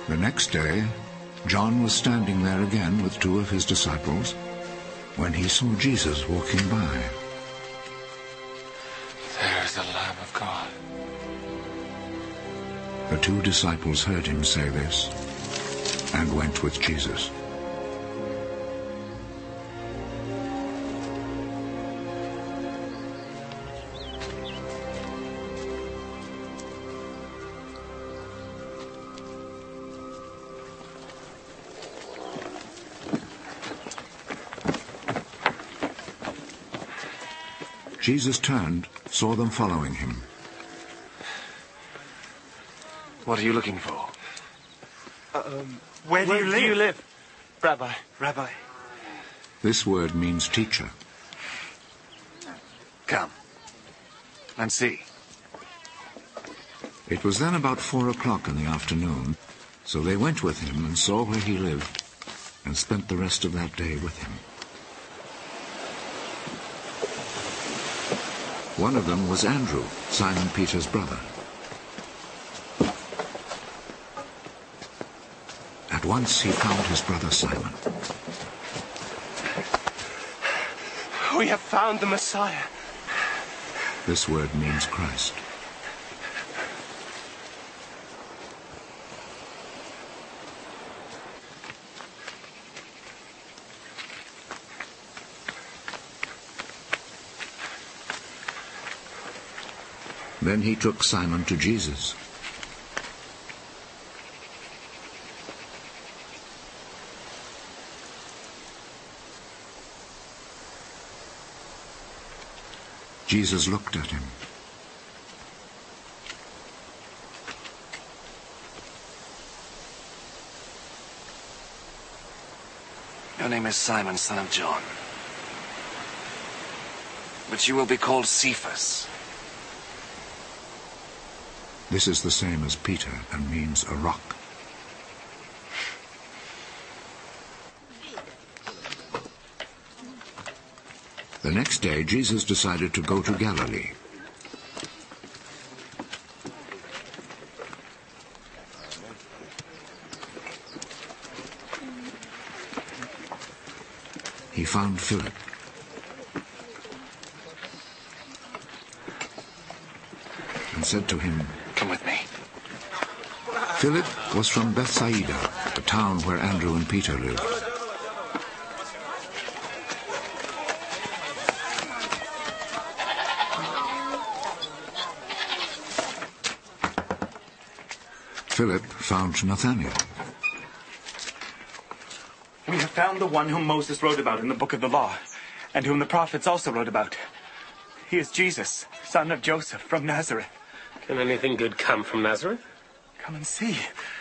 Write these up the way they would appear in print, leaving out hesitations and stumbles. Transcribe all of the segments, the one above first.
The next day, John was standing there again with 2 of his disciples when he saw Jesus walking by. There is the Lamb of God. The 2 disciples heard him say this and went with Jesus. Jesus turned, saw them following him. What are you looking for? Where do you live? Rabbi. Rabbi. This word means teacher. Come and see. It was then about 4 o'clock in the afternoon, so they went with him and saw where he lived and spent the rest of that day with him. One of them was Andrew, Simon Peter's brother. At once he found his brother Simon. We have found the Messiah. This word means Christ. Then he took Simon to Jesus. Jesus looked at him. Your name is Simon, son of John. But you will be called Cephas. This is the same as Peter and means a rock. The next day, Jesus decided to go to Galilee. He found Philip. And said to him, "Come with me." Philip was from Bethsaida, the town where Andrew and Peter lived. Philip found Nathanael. We have found the one whom Moses wrote about in the book of the law, and whom the prophets also wrote about. He is Jesus, son of Joseph, from Nazareth. Can anything good come from Nazareth? Come and see.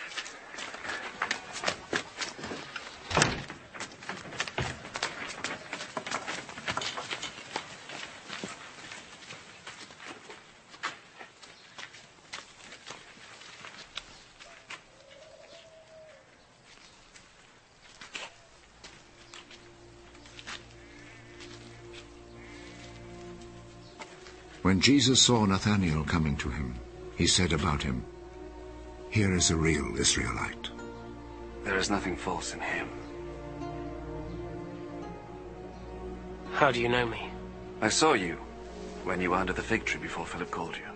When Jesus saw Nathanael coming to him, he said about him, "Here is a real Israelite." There is nothing false in him. How do you know me? I saw you when you were under the fig tree before Philip called you.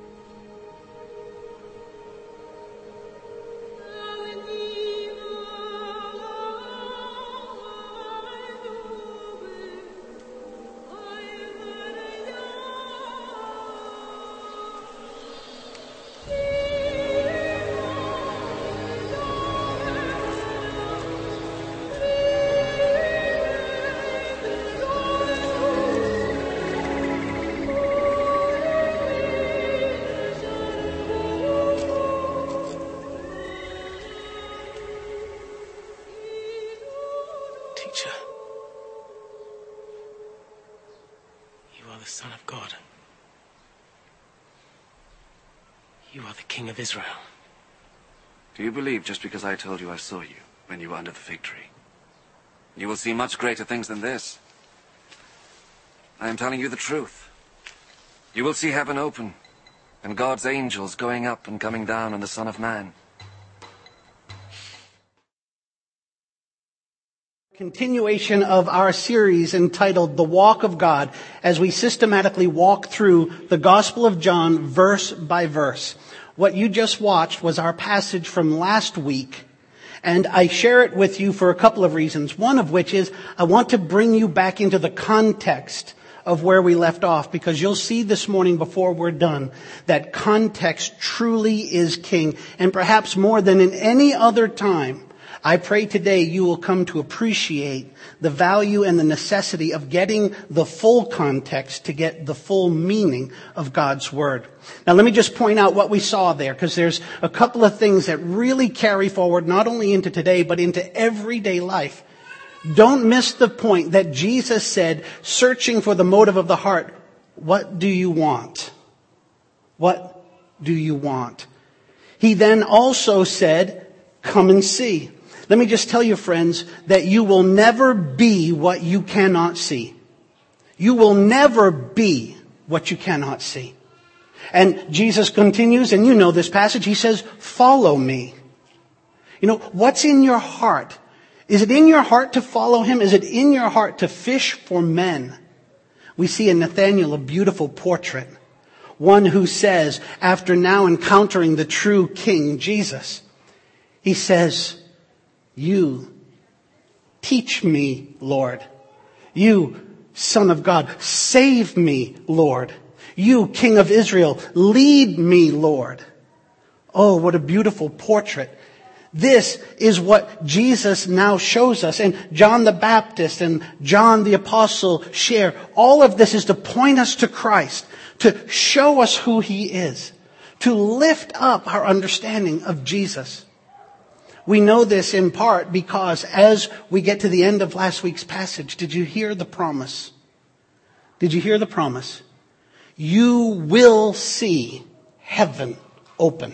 Teacher, you are the Son of God. You are the King of Israel. Do you believe just because I told you I saw you when you were under the fig tree? You will see much greater things than this. I am telling you the truth. You will see heaven open, and God's angels going up and coming down on the Son of Man. Continuation of our series entitled The Walk of God, as we systematically walk through the Gospel of John verse by verse. What you just watched was our passage from last week, and I share it with you for a couple of reasons. One of which is I want to bring you back into the context of where we left off, because you'll see this morning before we're done that context truly is king, and perhaps more than in any other time, I pray today you will come to appreciate the value and the necessity of getting the full context to get the full meaning of God's Word. Now let me just point out what we saw there, because there's a couple of things that really carry forward not only into today, but into everyday life. Don't miss the point that Jesus said, searching for the motive of the heart, what do you want? What do you want? He then also said, come and see. Let me just tell you, friends, that you will never be what you cannot see. You will never be what you cannot see. And Jesus continues, and you know this passage, he says, follow me. You know, what's in your heart? Is it in your heart to follow him? Is it in your heart to fish for men? We see in Nathanael a beautiful portrait. One who says, after now encountering the true King Jesus, he says, you teach me, Lord. You, Son of God, save me, Lord. You, King of Israel, lead me, Lord. Oh, what a beautiful portrait. This is what Jesus now shows us. And John the Baptist and John the Apostle share. All of this is to point us to Christ, to show us who he is, to lift up our understanding of Jesus. We know this in part because as we get to the end of last week's passage, did you hear the promise? Did you hear the promise? You will see heaven open,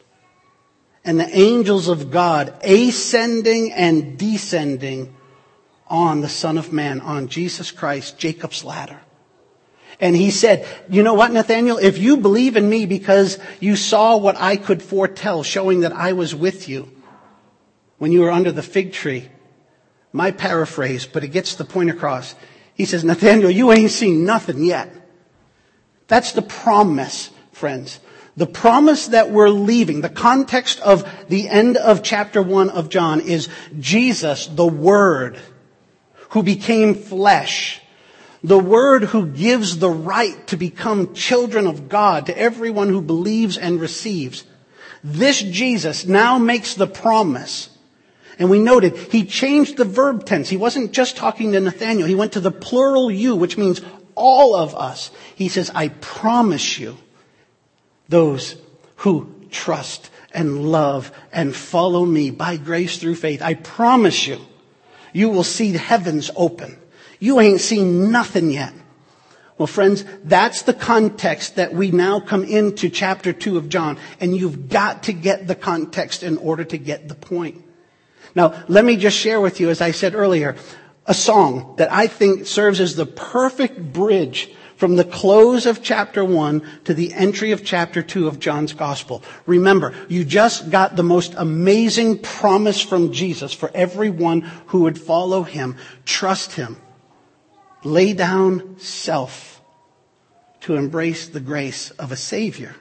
and the angels of God ascending and descending on the Son of Man, on Jesus Christ, Jacob's ladder. And he said, you know what, Nathanael, if you believe in me because you saw what I could foretell, showing that I was with you when you were under the fig tree, my paraphrase, but it gets the point across. He says, Nathanael, you ain't seen nothing yet. That's the promise, friends. The promise that we're leaving, the context of the end of chapter 1 of John is Jesus, the Word, who became flesh. The Word who gives the right to become children of God to everyone who believes and receives. This Jesus now makes the promise. And we noted, he changed the verb tense. He wasn't just talking to Nathanael. He went to the plural you, which means all of us. He says, I promise you, those who trust and love and follow me by grace through faith, I promise you, you will see the heavens open. You ain't seen nothing yet. Well, friends, that's the context that we now come into chapter 2 of John. And you've got to get the context in order to get the point. Now, let me just share with you, as I said earlier, a song that I think serves as the perfect bridge from the close of chapter 1 to the entry of chapter 2 of John's Gospel. Remember, you just got the most amazing promise from Jesus for everyone who would follow him, trust him, lay down self to embrace the grace of a Savior.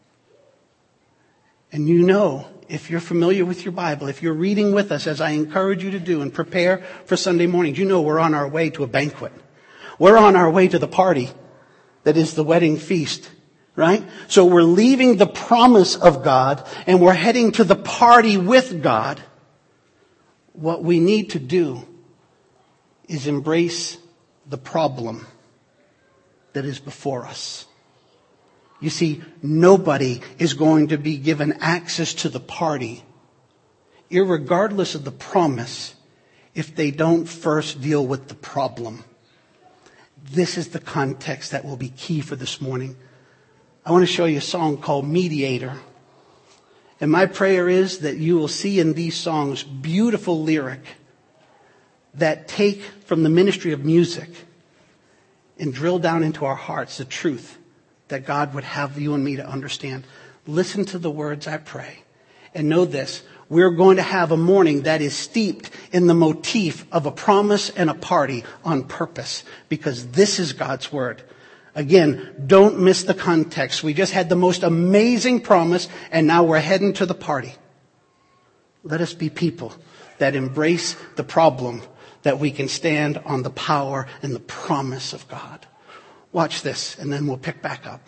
And you know, if you're familiar with your Bible, if you're reading with us, as I encourage you to do and prepare for Sunday mornings, you know we're on our way to a banquet. We're on our way to the party that is the wedding feast, right? So we're leaving the promise of God and we're heading to the party with God. What we need to do is embrace the problem that is before us. You see, nobody is going to be given access to the party, irregardless of the promise, if they don't first deal with the problem. This is the context that will be key for this morning. I want to show you a song called Mediator. And my prayer is that you will see in these songs beautiful lyric that take from the ministry of music and drill down into our hearts the truth that God would have you and me to understand. Listen to the words, I pray. And know this, we're going to have a morning that is steeped in the motif of a promise and a party on purpose, because this is God's word. Again, don't miss the context. We just had the most amazing promise, and now we're heading to the party. Let us be people that embrace the problem, that we can stand on the power and the promise of God. Watch this, and then we'll pick back up.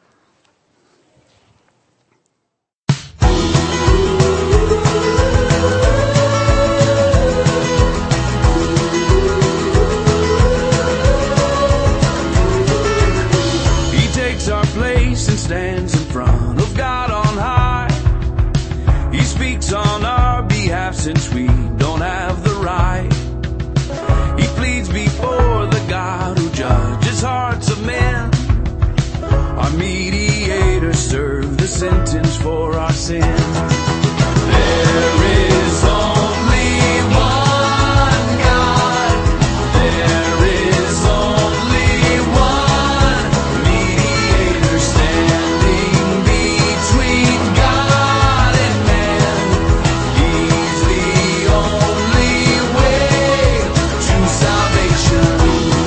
He takes our place and stands in front of God on high. He speaks on our behalf since we don't have the right. He pleads before the God who judges hearts of men. Our mediator served the sentence for our sin. There is only one God. There is only one mediator standing between God and man. He's the only way to salvation.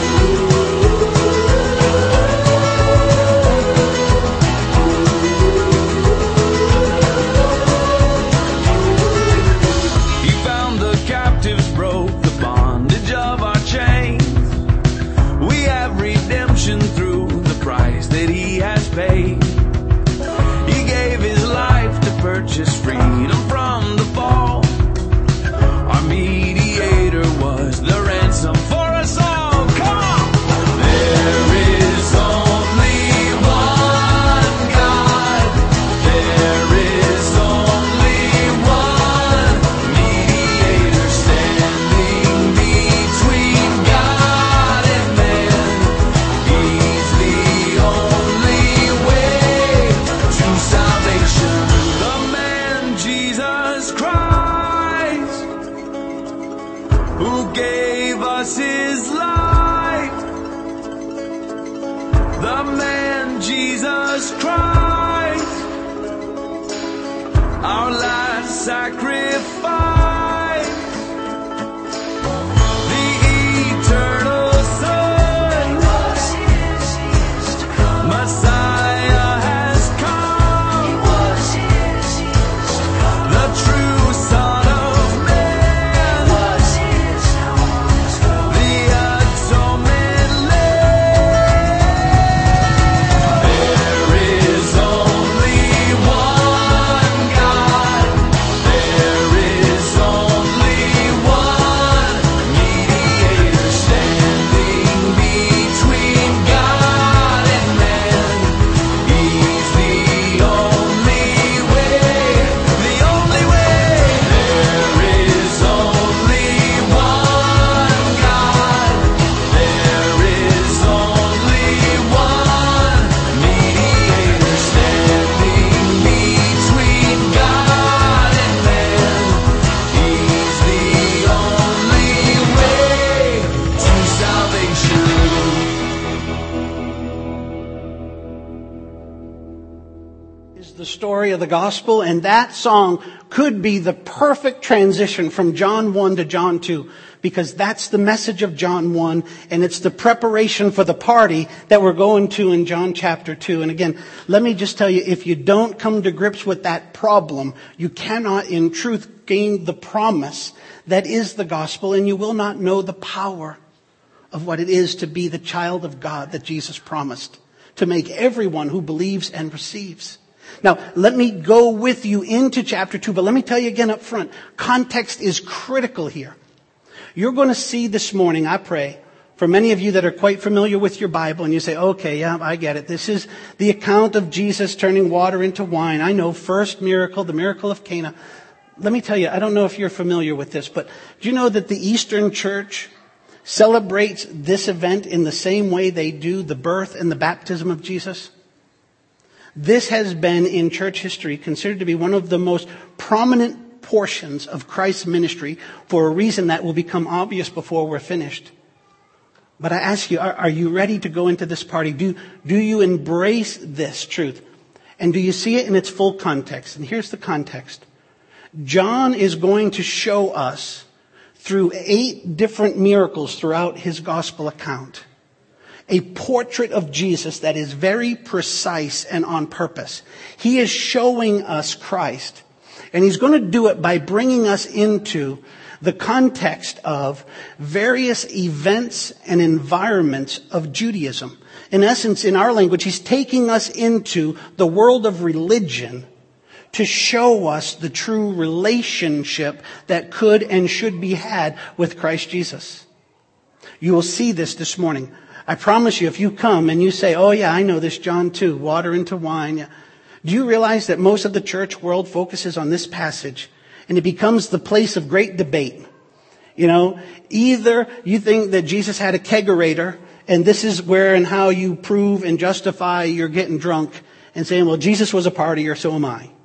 He found the captives, broke the bondage of our chains. We have redemption through the price that he has paid. He gave his life to purchase freedom from the fall. Our mediator was the ransom for us all. Come on! There is only one God. There is only one mediator standing between God and man. He's the only way to salvation. The man Jesus Christ, who gave us his life. The man Jesus Christ, our last sacrifice. The eternal Son, Messiah has come. The true Son of Man, the atonement Lamb. There is only one God. There is only one mediator standing between God and man. He's the only way, the only way. There is only one God. There is only one mediator standing between God and man. He's the only way to salvation. Is the story of the gospel, and that song could be the perfect transition from John 1 to John 2, because that's the message of John 1, and it's the preparation for the party that we're going to in John chapter 2. And again, let me just tell you, if you don't come to grips with that problem, you cannot in truth gain the promise that is the gospel, and you will not know the power of what it is to be the child of God that Jesus promised to make everyone who believes and receives. Now, let me go with you into chapter 2, but let me tell you again up front, context is critical here. You're going to see this morning, I pray, for many of you that are quite familiar with your Bible, and you say, okay, yeah, I get it. This is the account of Jesus turning water into wine. I know, first miracle, the miracle of Cana. Let me tell you, I don't know if you're familiar with this, but do you know that the Eastern Church celebrates this event in the same way they do the birth and the baptism of Jesus? This has been in church history considered to be one of the most prominent portions of Christ's ministry for a reason that will become obvious before we're finished. But I ask you, are you ready to go into this party? Do you embrace this truth? And do you see it in its full context? And here's the context. John is going to show us through 8 different miracles throughout his gospel account a portrait of Jesus that is very precise and on purpose. He is showing us Christ, and he's going to do it by bringing us into the context of various events and environments of Judaism. In essence, in our language, he's taking us into the world of religion to show us the true relationship that could and should be had with Christ Jesus. You will see this morning. I promise you, if you come and you say, oh yeah, I know this John 2, water into wine. Yeah. Do you realize that most of the church world focuses on this passage and it becomes the place of great debate? You know, either you think that Jesus had a kegerator and this is where and how you prove and justify you're getting drunk and saying, well, Jesus was a partier, so am I.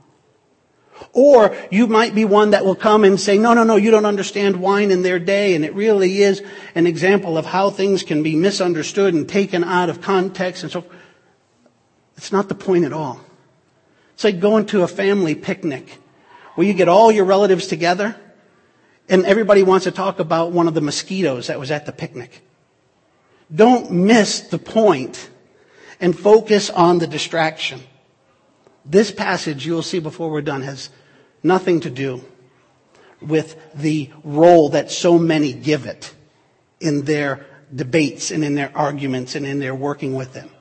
Or you might be one that will come and say, no, you don't understand wine in their day, and it really is an example of how things can be misunderstood and taken out of context and so forth. It's not the point at all. It's like going to a family picnic where you get all your relatives together and everybody wants to talk about one of the mosquitoes that was at the picnic. Don't miss the point and focus on the distraction. This passage, you will see before we're done, has nothing to do with the role that so many give it in their debates and in their arguments and in their working with them.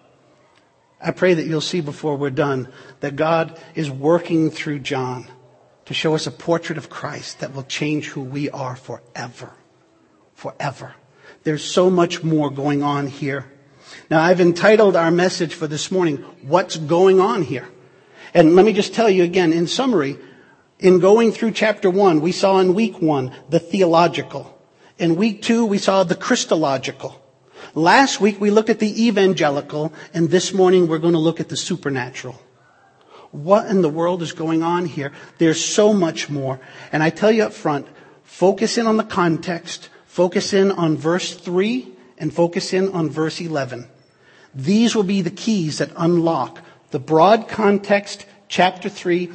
I pray that you'll see before we're done that God is working through John to show us a portrait of Christ that will change who we are forever. Forever. There's so much more going on here. Now, I've entitled our message for this morning, What's Going On Here? And let me just tell you again, in summary, in going through chapter 1, we saw in week 1 the theological. In week 2, we saw the Christological. Last week, we looked at the evangelical, and this morning, we're going to look at the supernatural. What in the world is going on here? There's so much more. And I tell you up front, focus in on the context, focus in on verse 3, and focus in on verse 11. These will be the keys that unlock the broad context, verse 3,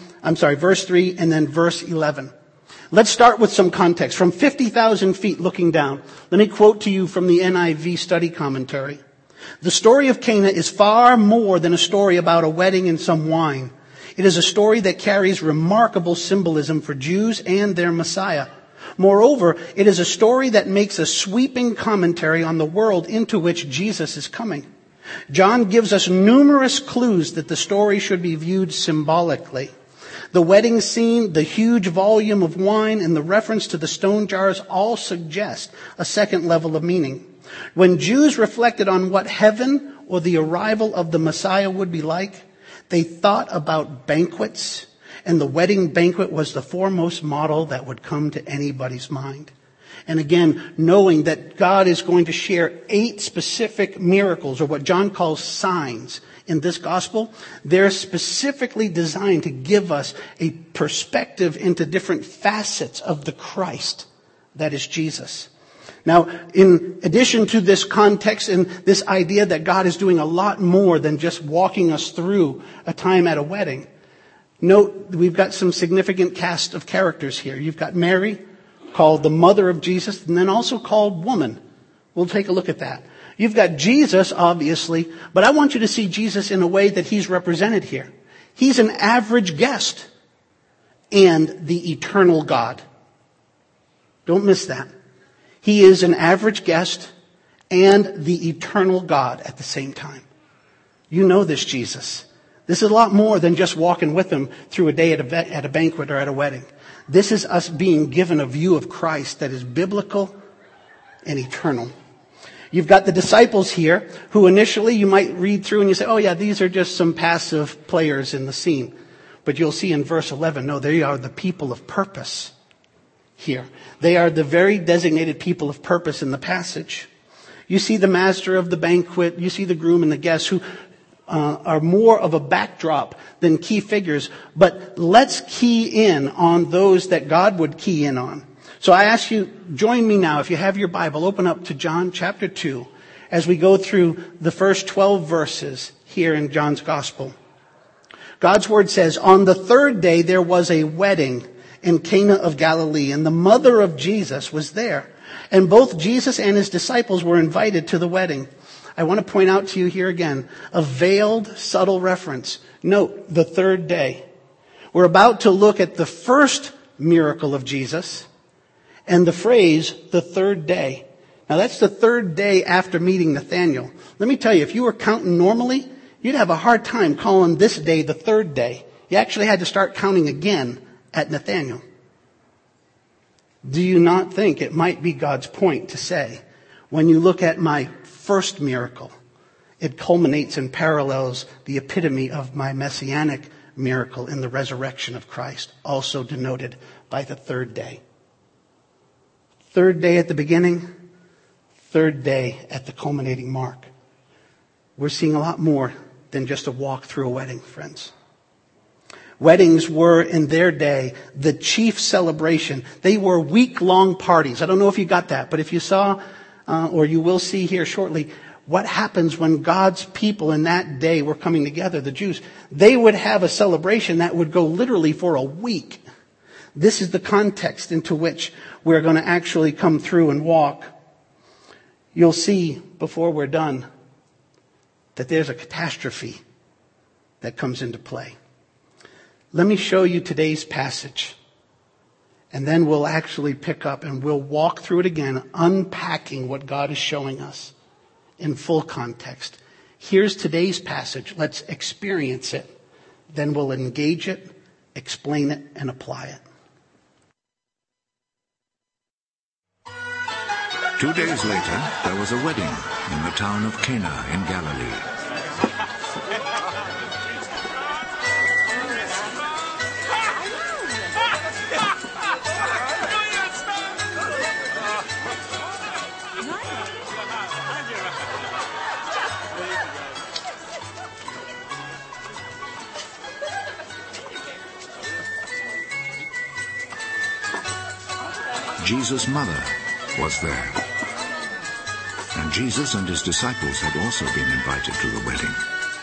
and then verse 11. Let's start with some context. From 50,000 feet looking down, let me quote to you from the NIV study commentary. The story of Cana is far more than a story about a wedding and some wine. It is a story that carries remarkable symbolism for Jews and their Messiah. Moreover, it is a story that makes a sweeping commentary on the world into which Jesus is coming. John gives us numerous clues that the story should be viewed symbolically. The wedding scene, the huge volume of wine, and the reference to the stone jars all suggest a second level of meaning. When Jews reflected on what heaven or the arrival of the Messiah would be like, they thought about banquets, and the wedding banquet was the foremost model that would come to anybody's mind. And again, knowing that God is going to share 8 specific miracles, or what John calls signs, in this gospel, they're specifically designed to give us a perspective into different facets of the Christ that is Jesus. Now, in addition to this context and this idea that God is doing a lot more than just walking us through a time at a wedding, note we've got some significant cast of characters here. You've got Mary, called the mother of Jesus, and then also called woman. We'll take a look at that. You've got Jesus, obviously, but I want you to see Jesus in a way that he's represented here. He's an average guest and the eternal God. Don't miss that. He is an average guest and the eternal God at the same time. You know this Jesus. This is a lot more than just walking with him through a day at a banquet or at a wedding. This is us being given a view of Christ that is biblical and eternal. You've got the disciples here who initially you might read through and you say, oh yeah, these are just some passive players in the scene. But you'll see in verse 11, no, they are the people of purpose here. They are the very designated people of purpose in the passage. You see the master of the banquet, you see the groom and the guests who are more of a backdrop than key figures. But let's key in on those that God would key in on. So I ask you, join me now. If you have your Bible, open up to John chapter 2 as we go through the first 12 verses here in John's gospel. God's word says, on the 3rd day there was a wedding in Cana of Galilee, and the mother of Jesus was there. And both Jesus and his disciples were invited to the wedding. I want to point out to you here again a veiled, subtle reference. Note, the third day. We're about to look at the first miracle of Jesus and the phrase, the third day. Now that's the third day after meeting Nathanael. Let me tell you, if you were counting normally, you'd have a hard time calling this day the third day. You actually had to start counting again at Nathanael. Do you not think it might be God's point to say, when you look at my first miracle, it culminates and parallels the epitome of my messianic miracle in the resurrection of Christ, also denoted by the third day. Third day at the beginning, third day at the culminating mark. We're seeing a lot more than just a walk through a wedding, friends. Weddings were, in their day, the chief celebration. They were week-long parties. I don't know if you got that, but if you saw, or you will see here shortly, what happens when God's people in that day were coming together, the Jews, they would have a celebration that would go literally for a week. This is the context into which we're going to actually come through and walk. You'll see, before we're done, that there's a catastrophe that comes into play. Let me show you today's passage, and then we'll actually pick up and we'll walk through it again, unpacking what God is showing us in full context. Here's today's passage. Let's experience it. Then we'll engage it, explain it, and apply it. 2 days later, there was a wedding in the town of Cana in Galilee. Jesus' mother was there. And Jesus and his disciples had also been invited to the wedding.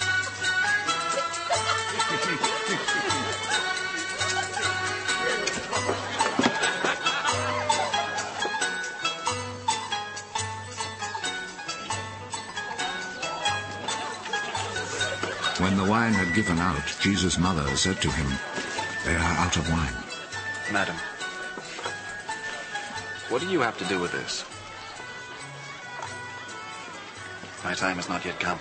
When the wine had given out, Jesus' mother said to him, "They are out of wine." Madam, what do you have to do with this? My time has not yet come.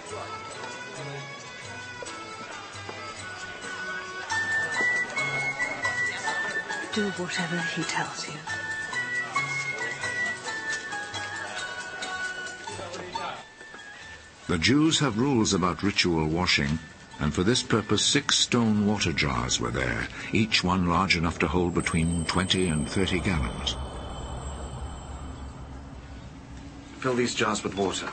Do whatever he tells you. The Jews have rules about ritual washing, and for this purpose 6 stone water jars were there, each one large enough to hold between 20 and 30 gallons. Fill these jars with water.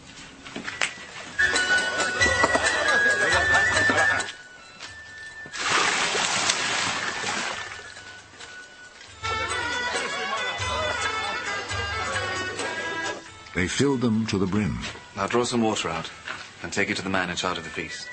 They filled them to the brim. Now draw some water out and take it to the man in charge of the feast.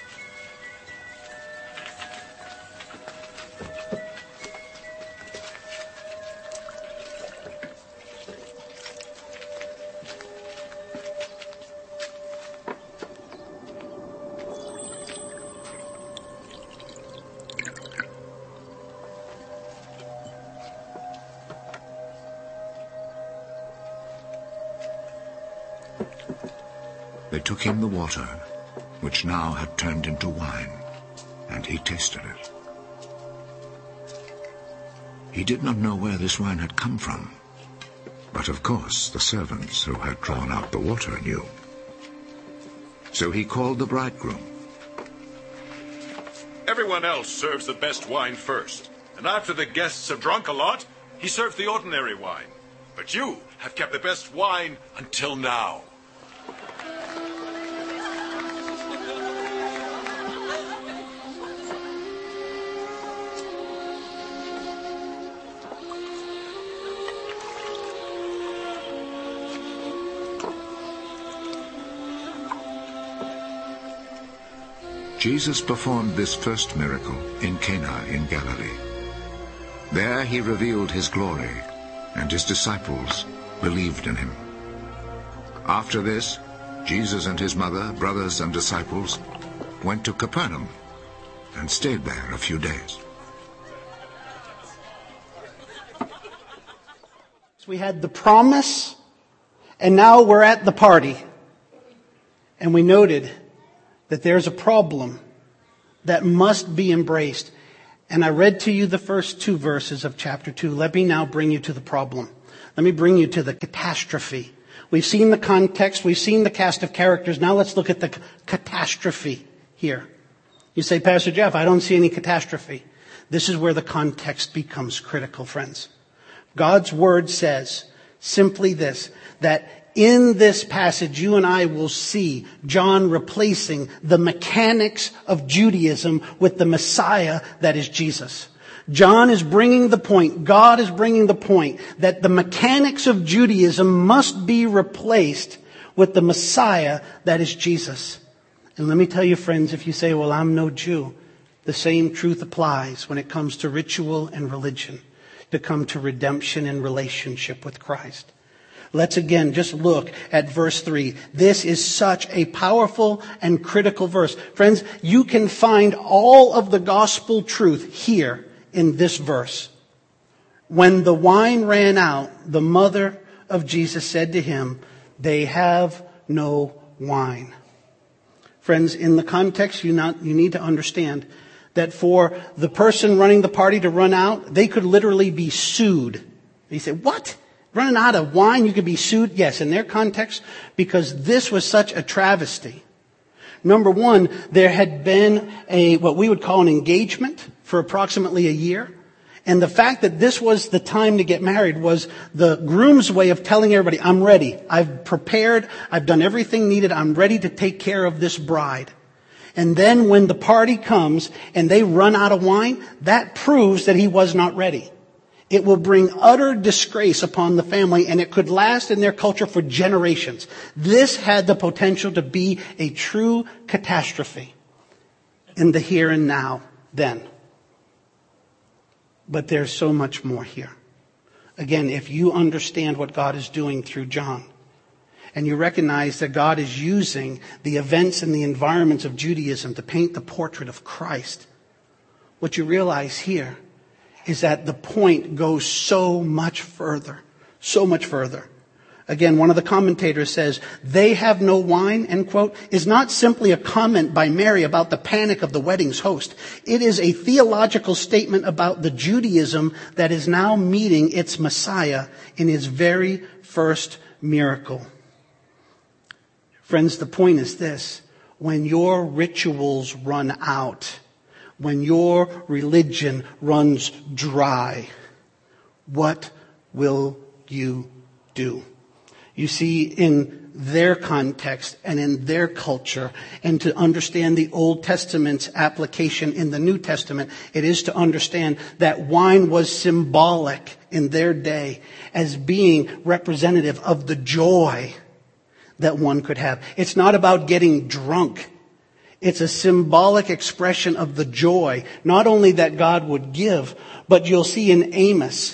They took him the water, which now had turned into wine, and he tasted it. He did not know where this wine had come from, but of course the servants who had drawn out the water knew. So he called the bridegroom. Everyone else serves the best wine first, and after the guests have drunk a lot, he serves the ordinary wine. But you have kept the best wine until now. Jesus performed this first miracle in Cana in Galilee. There he revealed his glory, and his disciples believed in him. After this, Jesus and his mother, brothers, and disciples went to Capernaum and stayed there a few days. We had the promise, and now we're at the party. And we noted that there's a problem that must be embraced. And I read to you the first 2 verses of chapter 2. Let me now bring you to the problem. Let me bring you to the catastrophe. We've seen the context. We've seen the cast of characters. Now let's look at the catastrophe here. You say, Pastor Jeff, I don't see any catastrophe. This is where the context becomes critical, friends. God's word says simply this, that in this passage, you and I will see John replacing the mechanics of Judaism with the Messiah that is Jesus. John is bringing the point, God is bringing the point, that the mechanics of Judaism must be replaced with the Messiah that is Jesus. And let me tell you, friends, if you say, well, I'm no Jew, the same truth applies when it comes to ritual and religion, to come to redemption and relationship with Christ. Let's again just look at verse 3. This is such a powerful and critical verse. Friends, you can find all of the gospel truth here in this verse. When the wine ran out, the mother of Jesus said to him, they have no wine. Friends, in the context, you need to understand that for the person running the party to run out, they could literally be sued. You say, what? Running out of wine, you could be sued? Yes, in their context, because this was such a travesty. Number one, there had been what we would call an engagement for approximately a year. And the fact that this was the time to get married was the groom's way of telling everybody, I'm ready. I've prepared. I've done everything needed. I'm ready to take care of this bride. And then when the party comes and they run out of wine, that proves that he was not ready. It will bring utter disgrace upon the family, and it could last in their culture for generations. This had the potential to be a true catastrophe in the here and now then. But there's so much more here. Again, if you understand what God is doing through John, and you recognize that God is using the events and the environments of Judaism to paint the portrait of Christ, what you realize here is that the point goes so much further, so much further. Again, one of the commentators says, they have no wine, end quote, is not simply a comment by Mary about the panic of the wedding's host. It is a theological statement about the Judaism that is now meeting its Messiah in his very first miracle. Friends, the point is this. When your rituals run out, when your religion runs dry, what will you do? You see, in their context and in their culture, and to understand the Old Testament's application in the New Testament, it is to understand that wine was symbolic in their day as being representative of the joy that one could have. It's not about getting drunk. It's a symbolic expression of the joy, not only that God would give, but you'll see in Amos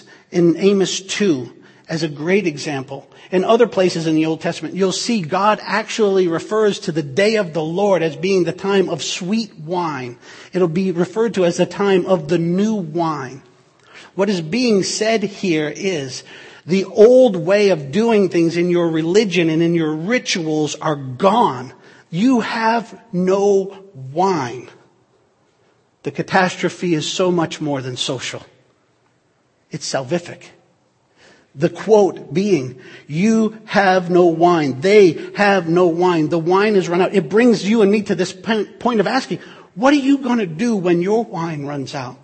2, as a great example. In other places in the Old Testament, you'll see God actually refers to the day of the Lord as being the time of sweet wine. It'll be referred to as the time of the new wine. What is being said here is the old way of doing things in your religion and in your rituals are gone. You have no wine. The catastrophe is so much more than social. It's salvific. The quote being, you have no wine. They have no wine. The wine is run out. It brings you and me to this point of asking, what are you going to do when your wine runs out?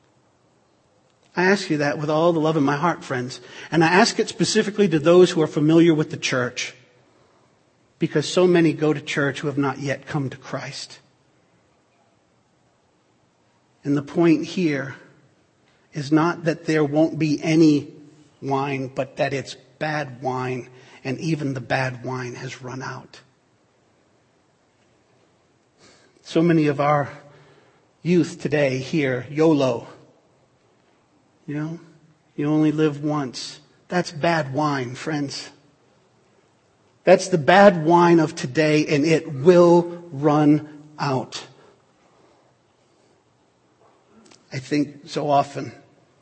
I ask you that with all the love in my heart, friends. And I ask it specifically to those who are familiar with the church. Because so many go to church who have not yet come to Christ. And the point here is not that there won't be any wine, but that it's bad wine, and even the bad wine has run out. So many of our youth today hear YOLO. You only live once. That's bad wine, friends. That's the bad wine of today, and it will run out. I think so often,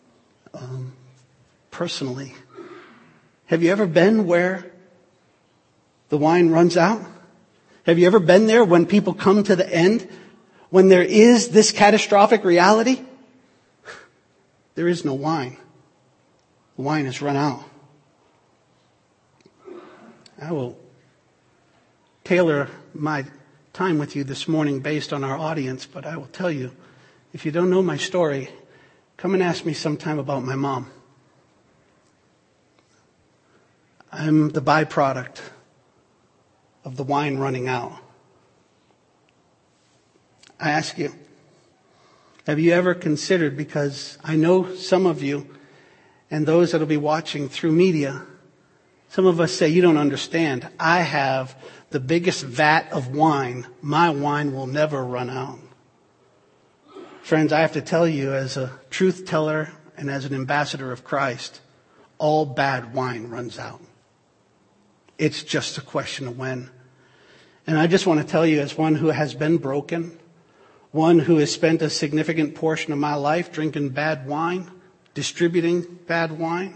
personally, have you ever been where the wine runs out? Have you ever been there when people come to the end? When there is this catastrophic reality? There is no wine. The wine has run out. I will tailor my time with you this morning based on our audience, but I will tell you, if you don't know my story, come and ask me sometime about my mom. I'm the byproduct of the wine running out. I ask you, have you ever considered, because I know some of you and those that will be watching through media, some of us say, you don't understand. I have the biggest vat of wine. My wine will never run out. Friends, I have to tell you, as a truth teller and as an ambassador of Christ, all bad wine runs out. It's just a question of when. And I just want to tell you, as one who has been broken, one who has spent a significant portion of my life drinking bad wine, distributing bad wine,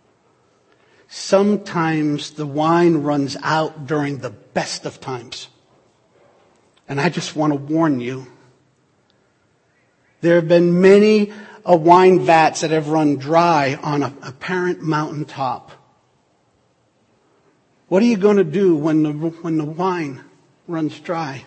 sometimes the wine runs out during the best of times. And I just want to warn you, there have been many wine vats that have run dry on a apparent mountaintop. What are you going to do when the wine runs dry?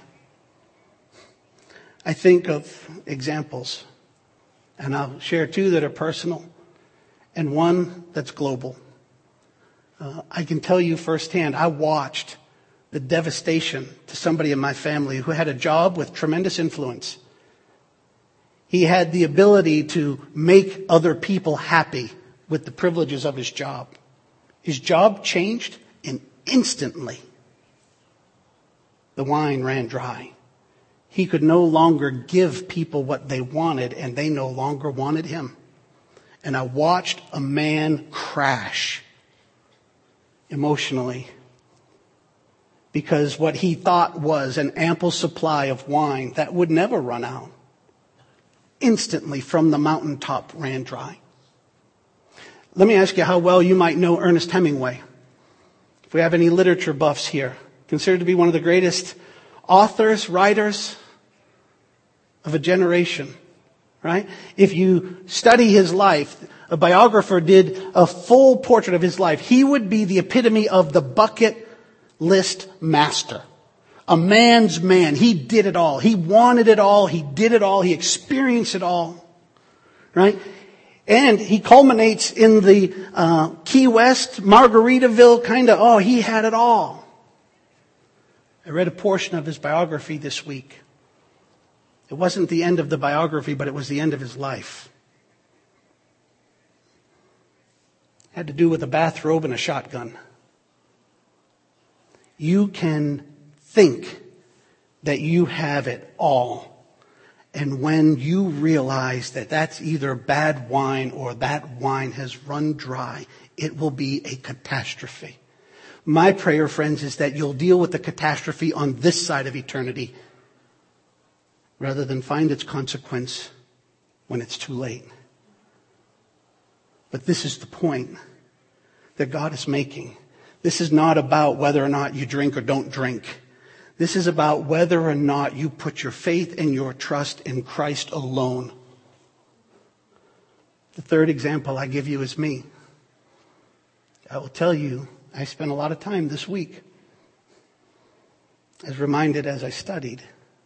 I think of examples, and I'll share two that are personal and one that's global. I can tell you firsthand, I watched the devastation to somebody in my family who had a job with tremendous influence. He had the ability to make other people happy with the privileges of his job. His job changed, and instantly the wine ran dry. He could no longer give people what they wanted, and they no longer wanted him. And I watched a man crash emotionally because what he thought was an ample supply of wine that would never run out, instantly from the mountaintop ran dry. Let me ask you how well you might know Ernest Hemingway. If we have any literature buffs here, considered to be one of the greatest authors, writers of a generation, right? If you study his life, a biographer did a full portrait of his life. He would be the epitome of the bucket list master. A man's man. He did it all. He wanted it all. He did it all. He experienced it all. Right? And he culminates in the Key West, Margaritaville kind of, he had it all. I read a portion of his biography this week. It wasn't the end of the biography, but it was the end of his life. It had to do with a bathrobe and a shotgun. You can think that you have it all. And when you realize that that's either bad wine or that wine has run dry, it will be a catastrophe. My prayer, friends, is that you'll deal with the catastrophe on this side of eternity rather than find its consequence when it's too late. But this is the point that God is making. This is not about whether or not you drink or don't drink. This is about whether or not you put your faith and your trust in Christ alone. The third example I give you is me. I will tell you, I spent a lot of time this week, as reminded as I studied.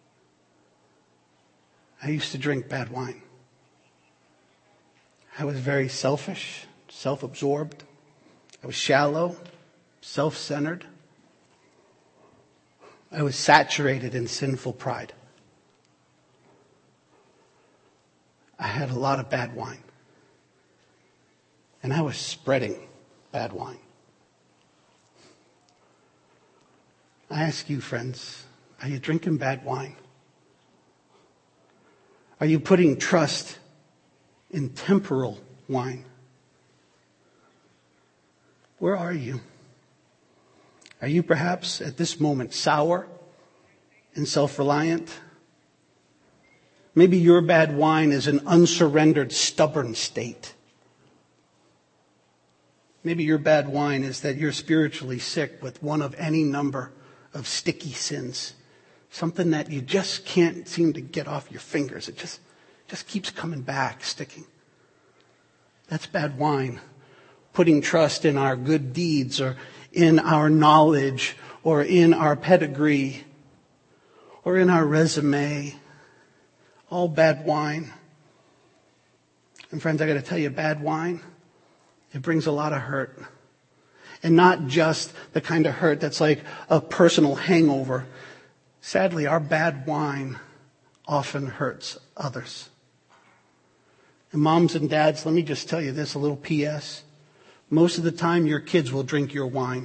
I used to drink bad wine. I was very selfish, self-absorbed. I was shallow, self-centered. I was saturated in sinful pride. I had a lot of bad wine. And I was spreading bad wine. I ask you, friends, are you drinking bad wine? Are you putting trust in temporal wine. Where are you? Are you perhaps at this moment sour and self-reliant? Maybe your bad wine is an unsurrendered, stubborn state. Maybe your bad wine is that you're spiritually sick with one of any number of sticky sins. Something that you just can't seem to get off your fingers. It just keeps coming back, sticking. That's bad wine. Putting trust in our good deeds or in our knowledge or in our pedigree or in our resume. All bad wine. And friends, I got to tell you, bad wine, it brings a lot of hurt. And not just the kind of hurt that's like a personal hangover. Sadly, our bad wine often hurts others. And moms and dads, let me just tell you this, a little P.S. Most of the time, your kids will drink your wine.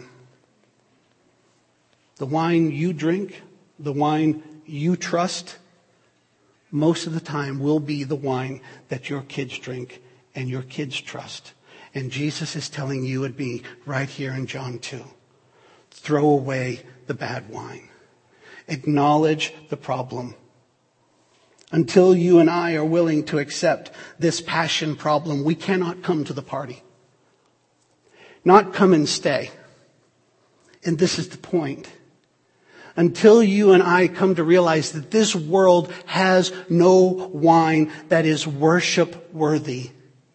The wine you drink, the wine you trust, most of the time will be the wine that your kids drink and your kids trust. And Jesus is telling you and me right here in John 2, throw away the bad wine. Acknowledge the problem. Until you and I are willing to accept this passion problem, we cannot come to the party. Not come and stay. And this is the point. Until you and I come to realize that this world has no wine that is worship worthy,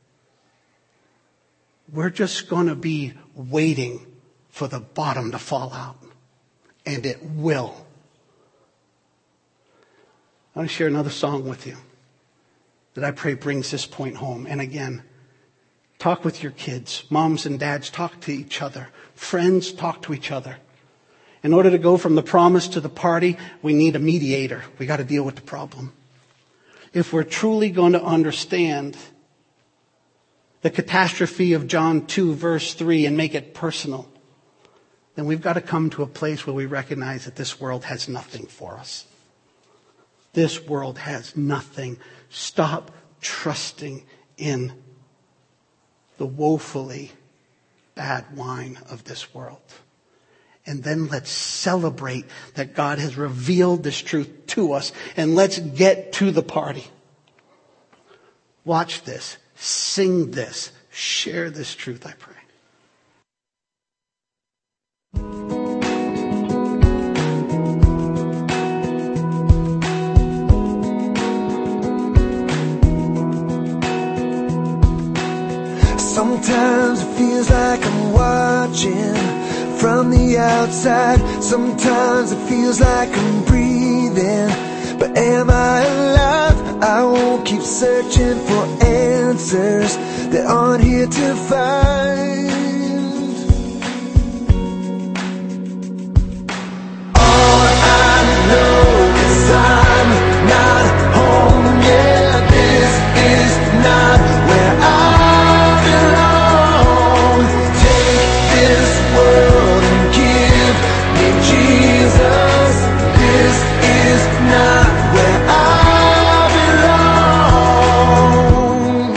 we're just going to be waiting for the bottom to fall out. And it will. I want to share another song with you that I pray brings this point home. And again, talk with your kids. Moms and dads, talk to each other. Friends, talk to each other. In order to go from the promise to the party, we need a mediator. We got to deal with the problem. If we're truly going to understand the catastrophe of John 2, verse 3, and make it personal, then we've got to come to a place where we recognize that this world has nothing for us. This world has nothing. Stop trusting in the woefully bad wine of this world. And then let's celebrate that God has revealed this truth to us. And let's get to the party. Watch this. Sing this. Share this truth, I pray. Sometimes it feels like I'm watching from the outside. Sometimes it feels like I'm breathing. But am I alive? I won't keep searching for answers that aren't here to find. All I know is I'm not home yet. This is not where I belong. Take this world and give me Jesus. This is not where I belong.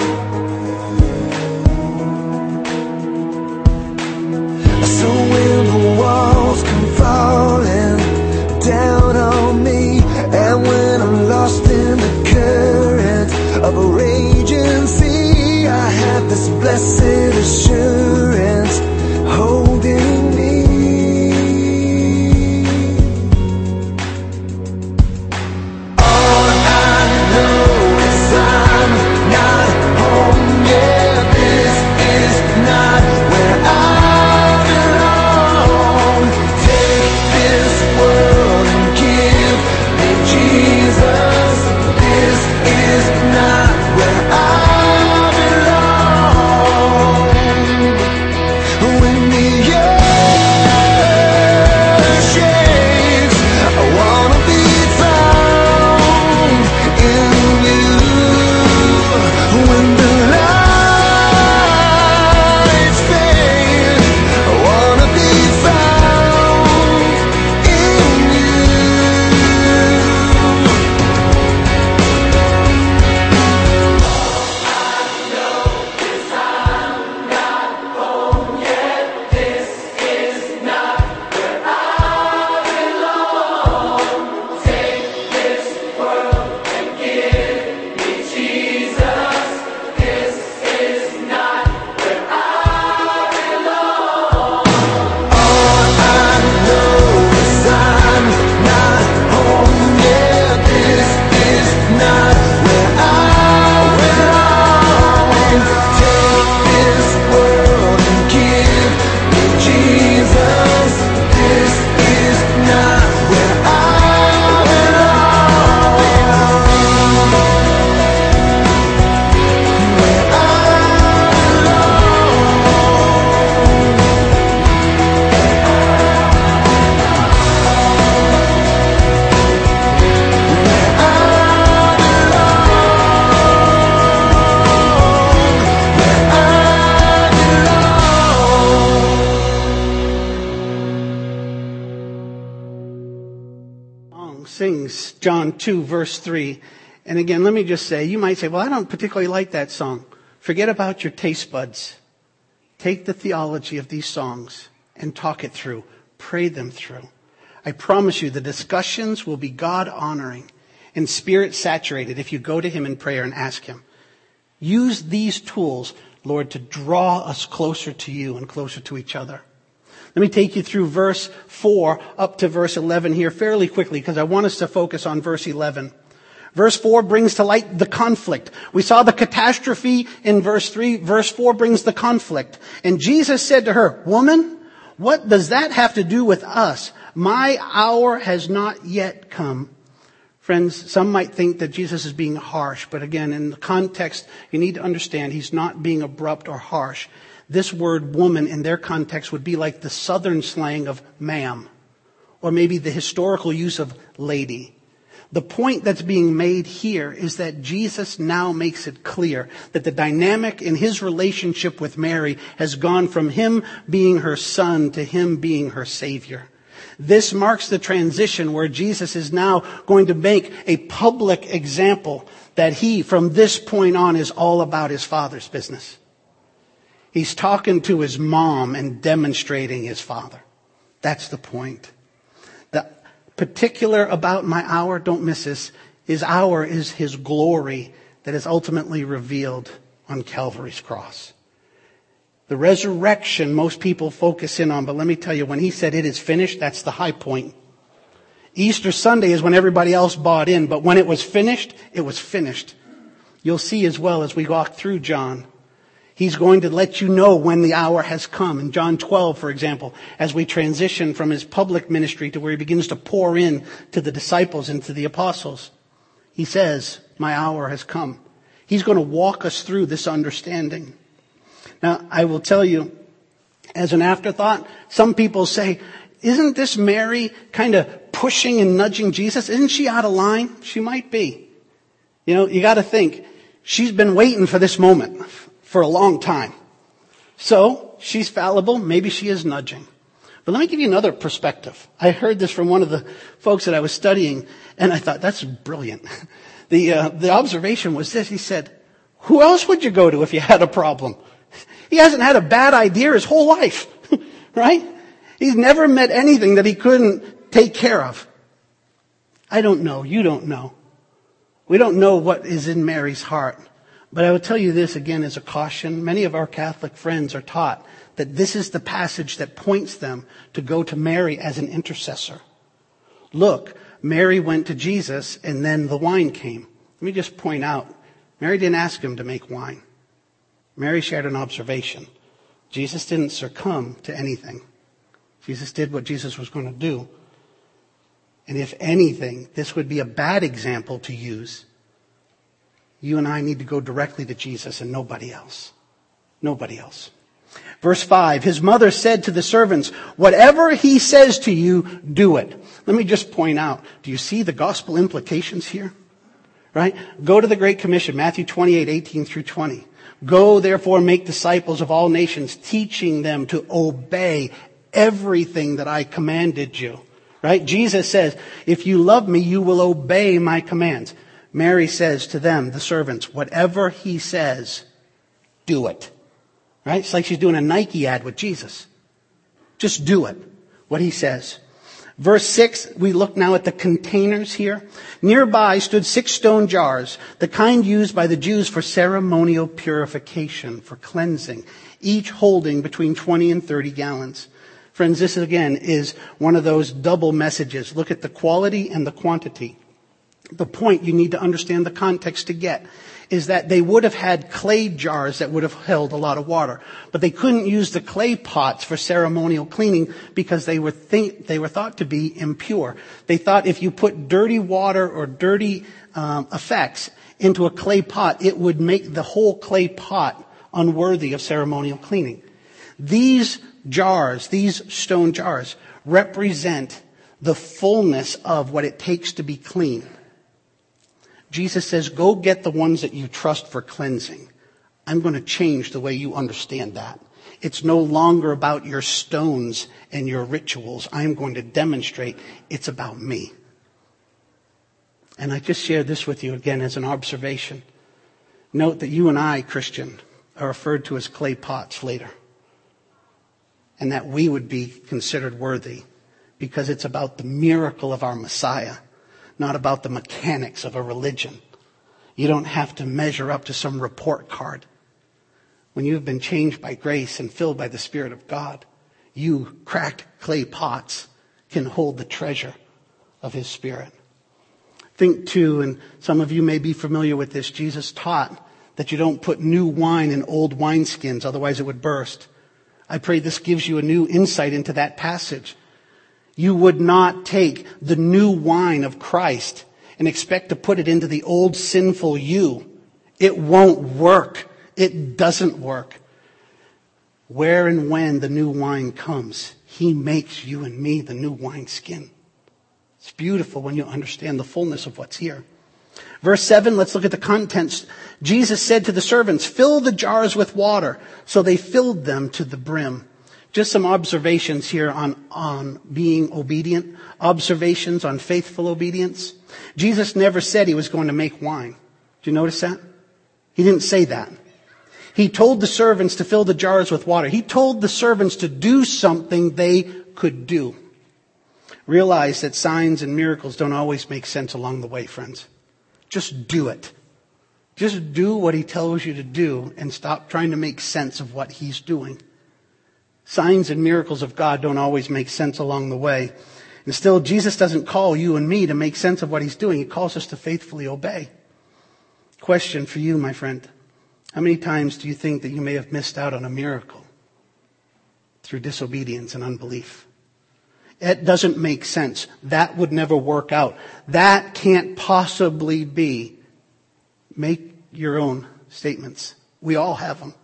So when the walls come falling down on me, and when I'm lost in the current of a raging sea, I have this blessed assurance holding me. All I know is I'm not home yet. This is not where I belong. Take this world and give me Jesus. This is not where I belong. sings John 2, verse 3. And again, let me just say, you might say, well, I don't particularly like that song. Forget about your taste buds. Take the theology of these songs and talk it through. Pray them through. I promise you the discussions will be God-honoring and Spirit-saturated if you go to Him in prayer and ask Him. Use these tools, Lord, to draw us closer to You and closer to each other. Let me take you through verse 4 up to verse 11 here fairly quickly because I want us to focus on verse 11. Verse 4 brings to light the conflict. We saw the catastrophe in verse 3. Verse 4 brings the conflict. And Jesus said to her, "Woman, what does that have to do with us? My hour has not yet come." Friends, some might think that Jesus is being harsh, but again, in the context, you need to understand He's not being abrupt or harsh. This word woman in their context would be like the southern slang of ma'am, or maybe the historical use of lady. The point that's being made here is that Jesus now makes it clear that the dynamic in His relationship with Mary has gone from Him being her son to Him being her Savior. This marks the transition where Jesus is now going to make a public example that He, from this point on, is all about His Father's business. He's talking to His mom and demonstrating His Father. That's the point. The particular about my hour, don't miss this, His hour is His glory that is ultimately revealed on Calvary's cross. The resurrection most people focus in on, but let me tell you, when He said it is finished, that's the high point. Easter Sunday is when everybody else bought in, but when it was finished, it was finished. You'll see as well as we walk through John, He's going to let you know when the hour has come. In John 12, for example, as we transition from His public ministry to where He begins to pour in to the disciples and to the apostles, He says, my hour has come. He's going to walk us through this understanding. Now, I will tell you, as an afterthought, some people say, isn't this Mary kind of pushing and nudging Jesus? Isn't she out of line? She might be. You know, you got to think, she's been waiting for this moment for a long time. So, she's fallible. Maybe she is nudging. But let me give you another perspective. I heard this from one of the folks that I was studying, and I thought, that's brilliant. The observation was this. He said, who else would you go to if you had a problem? He hasn't had a bad idea his whole life, right? He's never met anything that he couldn't take care of. I don't know. You don't know. We don't know what is in Mary's heart. But I will tell you this again as a caution. Many of our Catholic friends are taught that this is the passage that points them to go to Mary as an intercessor. Look, Mary went to Jesus and then the wine came. Let me just point out, Mary didn't ask Him to make wine. Mary shared an observation. Jesus didn't succumb to anything. Jesus did what Jesus was going to do. And if anything, this would be a bad example to use. You and I need to go directly to Jesus and nobody else. Nobody else. Verse 5, His mother said to the servants, whatever He says to you, do it. Let me just point out, do you see the gospel implications here? Right? Go to the Great Commission, Matthew 28, 18 through 20. Go, therefore, make disciples of all nations, teaching them to obey everything that I commanded you. Right? Jesus says, if you love me, you will obey my commands. Mary says to them, the servants, whatever He says, do it. Right? It's like she's doing a Nike ad with Jesus. Just do it. What He says. Verse 6, we look now at the containers here. Nearby stood 6 stone jars, the kind used by the Jews for ceremonial purification, for cleansing, each holding between 20 and 30 gallons. Friends, this again is one of those double messages. Look at the quality and the quantity. The point you need to understand the context to get is that they would have had clay jars that would have held a lot of water. But they couldn't use the clay pots for ceremonial cleaning because they were thought to be impure. They thought if you put dirty water or dirty effects into a clay pot, it would make the whole clay pot unworthy of ceremonial cleaning. These jars, these stone jars, represent the fullness of what it takes to be clean. Jesus says, go get the ones that you trust for cleansing. I'm going to change the way you understand that. It's no longer about your stones and your rituals. I'm going to demonstrate it's about me. And I just share this with you again as an observation. Note that you and I, Christian, are referred to as clay pots later. And that we would be considered worthy because it's about the miracle of our Messiah, not about the mechanics of a religion. You don't have to measure up to some report card. When you have been changed by grace and filled by the Spirit of God, you, cracked clay pots, can hold the treasure of His Spirit. Think too, and some of you may be familiar with this, Jesus taught that you don't put new wine in old wineskins, otherwise it would burst. I pray this gives you a new insight into that passage. You would not take the new wine of Christ and expect to put it into the old sinful you. It won't work. It doesn't work. Where and when the new wine comes, He makes you and me the new wineskin. It's beautiful when you understand the fullness of what's here. Verse 7, let's look at the contents. Jesus said to the servants, "Fill the jars with water." So they filled them to the brim. Just some observations here on being obedient. Observations on faithful obedience. Jesus never said He was going to make wine. Do you notice that? He didn't say that. He told the servants to fill the jars with water. He told the servants to do something they could do. Realize that signs and miracles don't always make sense along the way, friends. Just do it. Just do what He tells you to do and stop trying to make sense of what He's doing. Signs and miracles of God don't always make sense along the way. And still, Jesus doesn't call you and me to make sense of what He's doing. He calls us to faithfully obey. Question for you, my friend. How many times do you think that you may have missed out on a miracle through disobedience and unbelief? It doesn't make sense. That would never work out. That can't possibly be. Make your own statements. We all have them.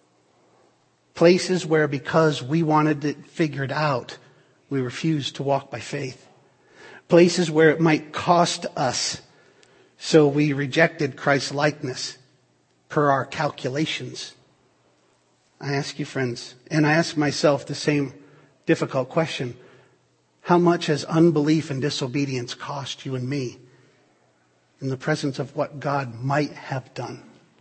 Places where because we wanted it figured out, we refused to walk by faith. Places where it might cost us, so we rejected Christ's likeness per our calculations. I ask you, friends, and I ask myself the same difficult question. How much has unbelief and disobedience cost you and me in the presence of what God might have done?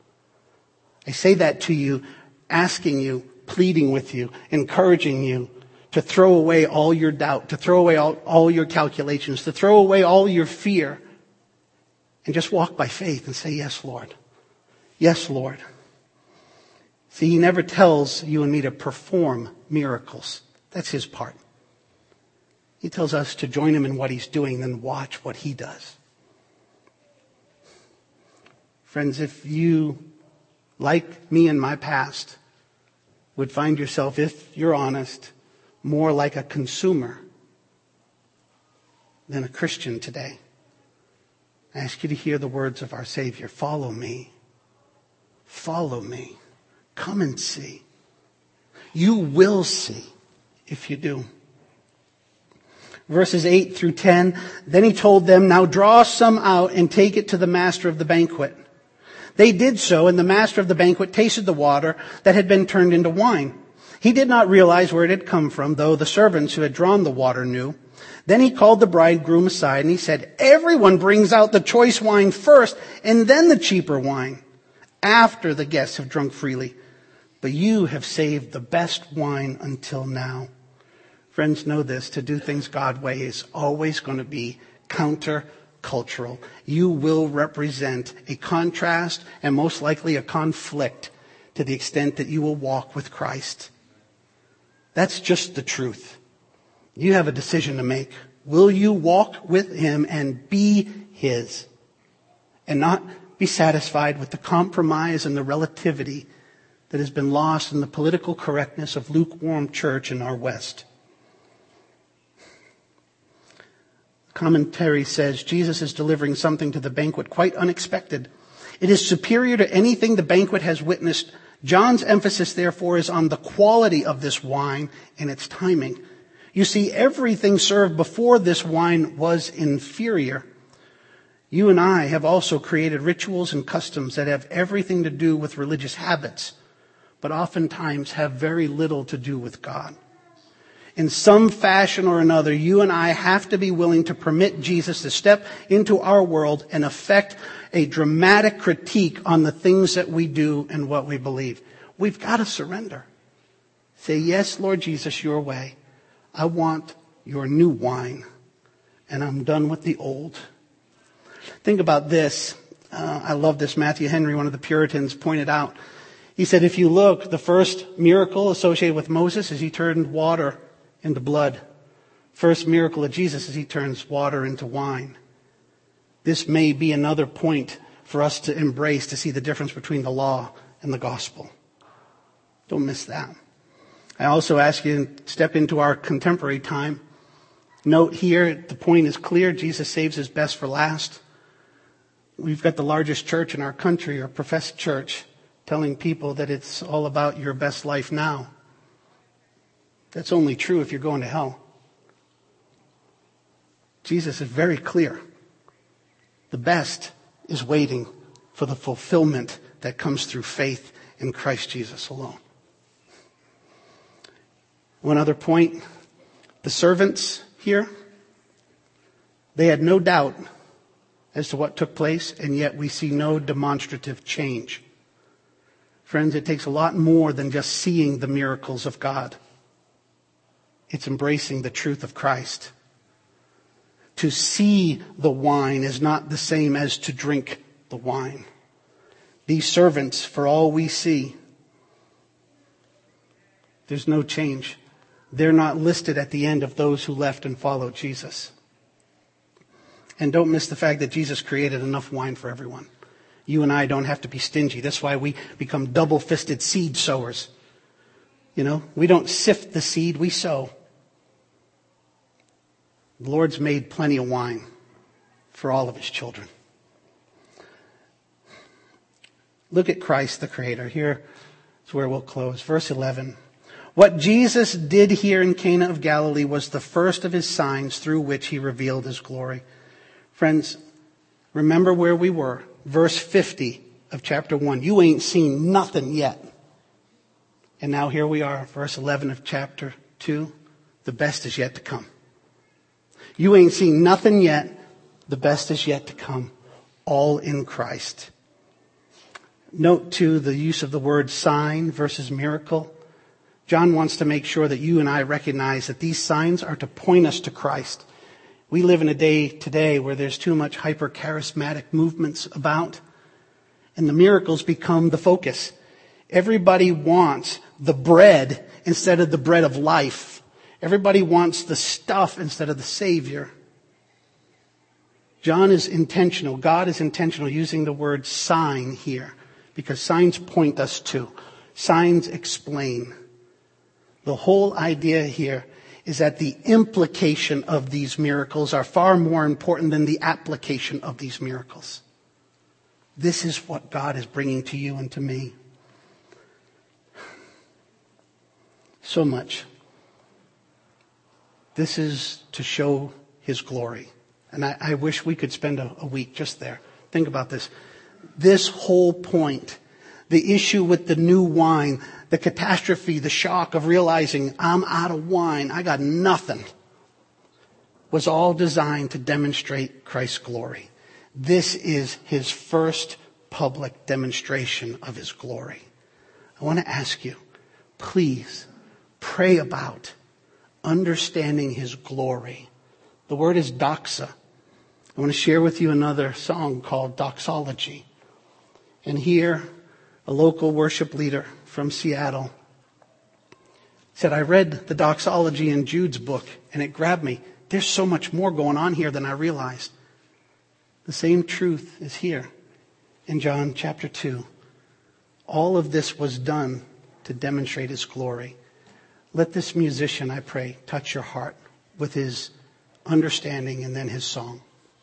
I say that to you, asking you, pleading with you, encouraging you to throw away all your doubt, to throw away all your calculations, to throw away all your fear, and just walk by faith and say, "Yes, Lord. Yes, Lord." See, He never tells you and me to perform miracles. That's His part. He tells us to join Him in what He's doing, then watch what He does. Friends, if you, like me in my past, would find yourself, if you're honest, more like a consumer than a Christian today, I ask you to hear the words of our Savior. Follow me. Follow me. Come and see. You will see if you do. Verses 8 through 10, then He told them, "Now draw some out and take it to the master of the banquet." They did so, and the master of the banquet tasted the water that had been turned into wine. He did not realize where it had come from, though the servants who had drawn the water knew. Then He called the bridegroom aside and He said, "Everyone brings out the choice wine first, and then the cheaper wine, after the guests have drunk freely. But you have saved the best wine until now." Friends, know this, to do things God's way is always going to be counter-cultural. You will represent a contrast and most likely a conflict to the extent that you will walk with Christ. That's just the truth. You have a decision to make. Will you walk with Him and be His and not be satisfied with the compromise and the relativity that has been lost in the political correctness of lukewarm church in our West? Commentary says Jesus is delivering something to the banquet quite unexpected. It is superior to anything the banquet has witnessed. John's emphasis, therefore, is on the quality of this wine and its timing. You see, everything served before this wine was inferior. You and I have also created rituals and customs that have everything to do with religious habits, but oftentimes have very little to do with God. In some fashion or another, you and I have to be willing to permit Jesus to step into our world and effect a dramatic critique on the things that we do and what we believe. We've got to surrender. Say, yes, Lord Jesus, your way. I want your new wine, and I'm done with the old. Think about this. I love this. Matthew Henry, one of the Puritans, pointed out. He said, if you look, the first miracle associated with Moses is he turned water into blood. First miracle of Jesus is he turns water into wine. This may be another point for us to embrace, to see the difference between the law and the gospel. Don't miss that. I also ask you to step into our contemporary time. Note here, the point is clear. Jesus saves his best for last. We've got the largest church in our country, or professed church, telling people that it's all about your best life now. That's only true if you're going to hell. Jesus is very clear. The best is waiting for the fulfillment that comes through faith in Christ Jesus alone. One other point. The servants here, they had no doubt as to what took place, and yet we see no demonstrative change. Friends, it takes a lot more than just seeing the miracles of God. It's embracing the truth of Christ. To see the wine is not the same as to drink the wine. These servants, for all we see, there's no change. They're not listed at the end of those who left and followed Jesus. And don't miss the fact that Jesus created enough wine for everyone. You and I don't have to be stingy. That's why we become double-fisted seed sowers. We don't sift the seed, we sow. The Lord's made plenty of wine for all of his children. Look at Christ the Creator. Here is where we'll close. Verse 11. What Jesus did here in Cana of Galilee was the first of his signs through which he revealed his glory. Friends, remember where we were. Verse 50 of chapter 1. You ain't seen nothing yet. And now here we are, verse 11 of chapter 2. The best is yet to come. You ain't seen nothing yet. The best is yet to come. All in Christ. Note too the use of the word sign versus miracle. John wants to make sure that you and I recognize that these signs are to point us to Christ. We live in a day today where there's too much hyper-charismatic movements about, and the miracles become the focus. Everybody wants the bread instead of the bread of life. Everybody wants the stuff instead of the Savior. John is intentional. God is intentional using the word sign here because signs point us to. Signs explain. The whole idea here is that the implication of these miracles are far more important than the application of these miracles. This is what God is bringing to you and to me. So much. This is to show his glory. And I wish we could spend a week just there. Think about this. This whole point, the issue with the new wine, the catastrophe, the shock of realizing I'm out of wine, I got nothing, was all designed to demonstrate Christ's glory. This is his first public demonstration of his glory. I want to ask you, please pray about understanding his glory. The word is doxa. I want to share with you another song called Doxology. And here, a local worship leader from Seattle said, I read the doxology in Jude's book, and it grabbed me. There's so much more going on here than I realized. The same truth is here in John chapter 2. All of this was done to demonstrate his glory. Let this musician, I pray, touch your heart with his understanding and then his song.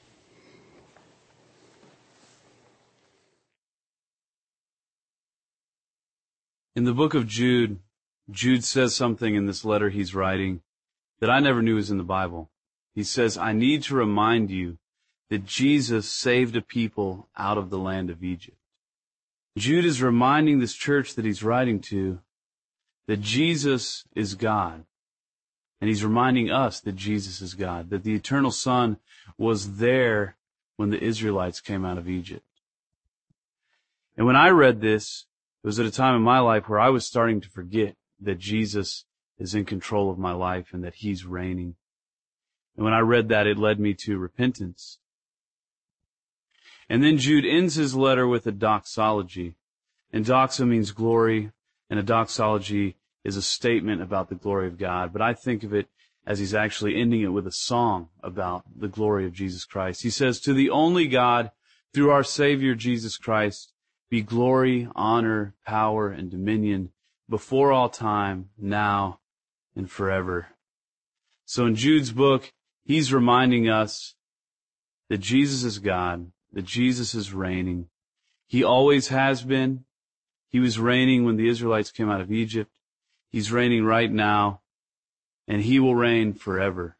In the book of Jude, Jude says something in this letter he's writing that I never knew was in the Bible. He says, I need to remind you that Jesus saved a people out of the land of Egypt. Jude is reminding this church that he's writing to that Jesus is God, And he's reminding us that Jesus is God, that the eternal Son was there when the Israelites came out of Egypt. And when I read this, it was at a time in my life where I was starting to forget that Jesus is in control of my life and that he's reigning. And when I read that, it led me to repentance. And then Jude ends his letter with a doxology. And doxa means glory, and a doxology is a statement about the glory of God. But I think of it as he's actually ending it with a song about the glory of Jesus Christ. He says, "To the only God, through our Savior Jesus Christ, be glory, honor, power, and dominion before all time, now, and forever." So in Jude's book, he's reminding us that Jesus is God, that Jesus is reigning. He always has been. He was reigning when the Israelites came out of Egypt. He's reigning right now, and he will reign forever.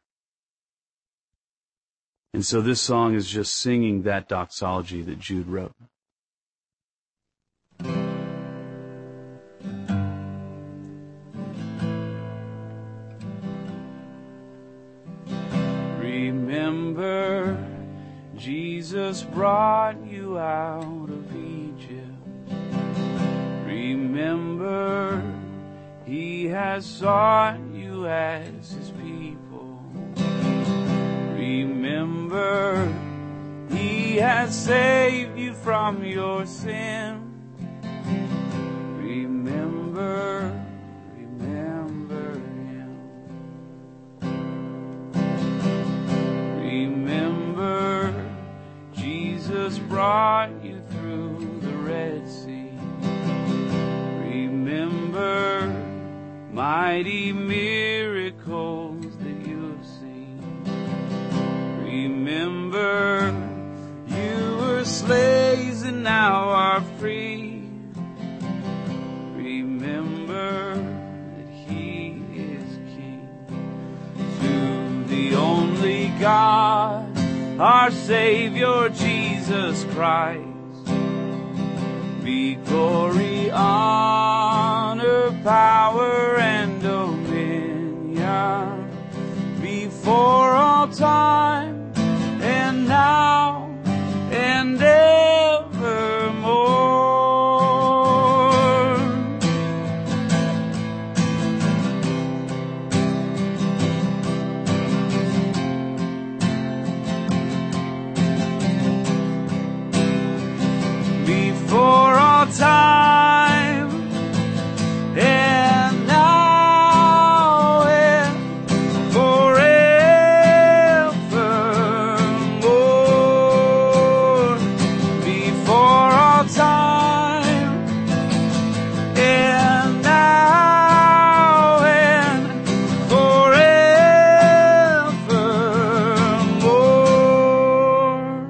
And so this song is just singing that doxology that Jude wrote. Remember, Jesus brought you out of Egypt. Remember, he has sought you as his people. Remember, he has saved you from your sin. Remember him. Remember, Jesus brought you through the Red Sea. Remember mighty miracles that you've seen. Remember, you were slaves and now are free. Remember that he is King. To the only God, our Savior Jesus Christ, be glory, honor, power, and dominion before all time and now and evermore. Before all time and now and forevermore. Before all time and now and forevermore.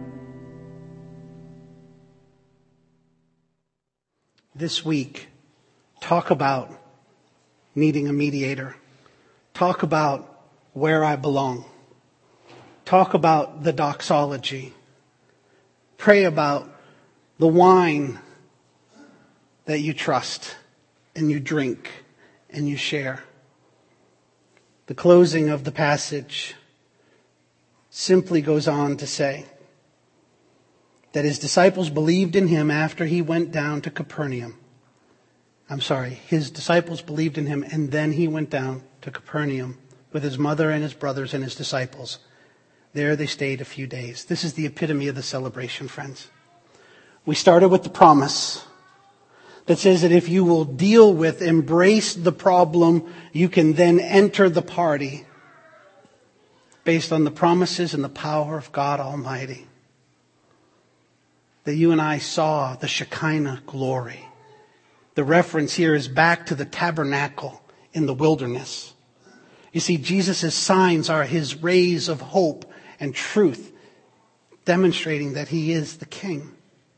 This week, talk about needing a mediator. Talk about where I belong. Talk about the doxology. Pray about the wine that you trust and you drink and you share. The closing of the passage simply goes on to say that his disciples believed in him after he went down to Capernaum. His disciples believed in him, and then he went down to Capernaum with his mother and his brothers and his disciples. There they stayed a few days. This is the epitome of the celebration, friends. We started with the promise that says that if you will embrace the problem, you can then enter the party based on the promises and the power of God Almighty. That you and I saw the Shekinah glory. The reference here is back to the tabernacle in the wilderness. You see, Jesus' signs are his rays of hope and truth, demonstrating that he is the King.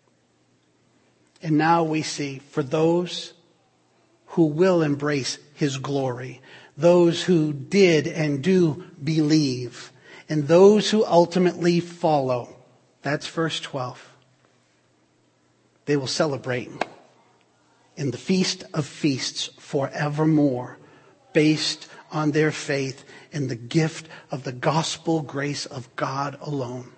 And now we see, for those who will embrace his glory, those who did and do believe, and those who ultimately follow, that's verse 12. They will celebrate in the feast of feasts forevermore, based on their faith in the gift of the gospel grace of God alone.